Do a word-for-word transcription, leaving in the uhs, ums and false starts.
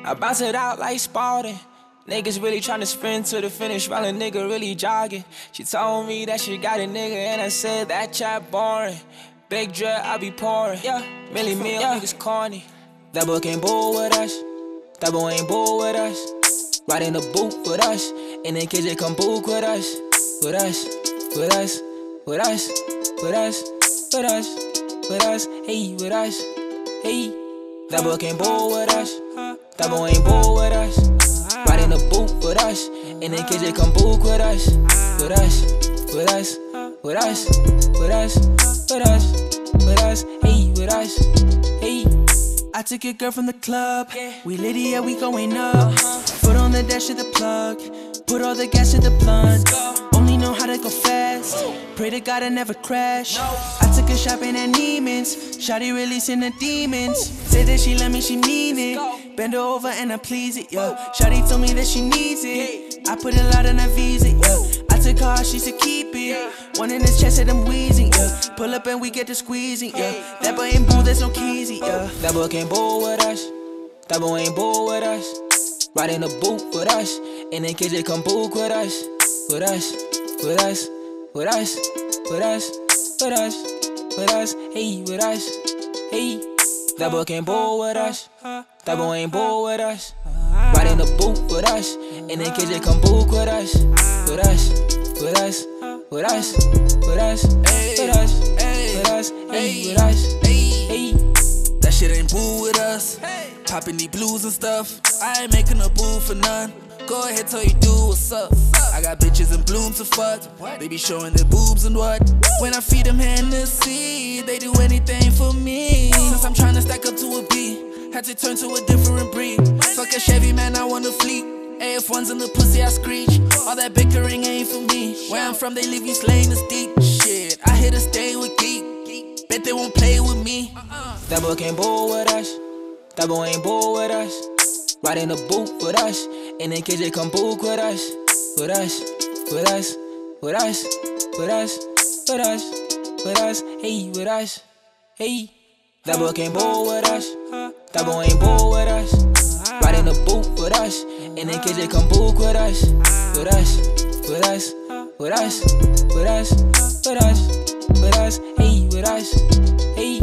I bounce it out like Spalding. Niggas really tryna sprint to the finish while a nigga really jogging. She told me that she got a nigga and I said that chat boring. Big drip, I be pouring. Yeah, Millie Mill, yeah. Niggas corny. That boy can't bull with us. That boy ain't bull with us. Ride in the boot with us. And then kids they come book with us. With us, with us, with us, with us, with us, with us, hey, with us, hey. That boy can't bull with us. That boy ain't bull with us. Ride in the boot with us. And then kids they come book with us. With us, with us, with us, with us, with us, with us, hey, with us, hey. I took your girl from the club. We litty, yeah, we going up. Foot on the dash of the plug. Put all the gas in the blunt. Only know how to go fast. Pray to God I never crash. I took her shopping at Neiman's. Shawty releasing the demons. Say that she let me, she mean it. Bend her over and I please it, yeah. Shawty told me that she needs it. I put a lot on her visa, yeah. I took her, she said keep it. One in his chest said I'm wheezing, yeah. Pull up and we get to squeezing, yeah. That boy ain't bull, there's no keysy, yeah. That boy can't bull with us. That boy ain't bull with us. Ride in the boot with us. And then kids they come book with us. With us, with us, with us, with us, with us, with us, hey, with us, hey. That boy can't bull with us. That boy ain't bull with us. Ride in the boot with us. And then kids they come book with us. With us, with us, with us, with us, with us, with us, hey, with us, hey. That shit ain't boo with us. Popping these blues and stuff. I ain't making a boo for none. Go ahead, tell you do what's up. I got bitches in bloom to fuck. They be showing their boobs and what. When I feed them Hennessy, they do anything for me. Since I'm trying to stack up to a B, had to turn to a different breed. Fuck a Chevy, man, I want a fleet. A F ones in the pussy, I screech. All that bickering ain't for me. Where I'm from, they leave you slaying the steep. Shit, I here to stay with geek. Bet they won't play with me. That boy can't bull with us. That boy ain't bull with us. Ride in the boot with us. And then kids they come book with us. With us, with us, with us, with us, with us, with us, hey, with us, hey. That boy can't bull with us. That boy ain't bull with us. Ride in the boot with us. And then kids they come book with us. With us, with us, with us, with us, with us, with us, hey, with us, hey.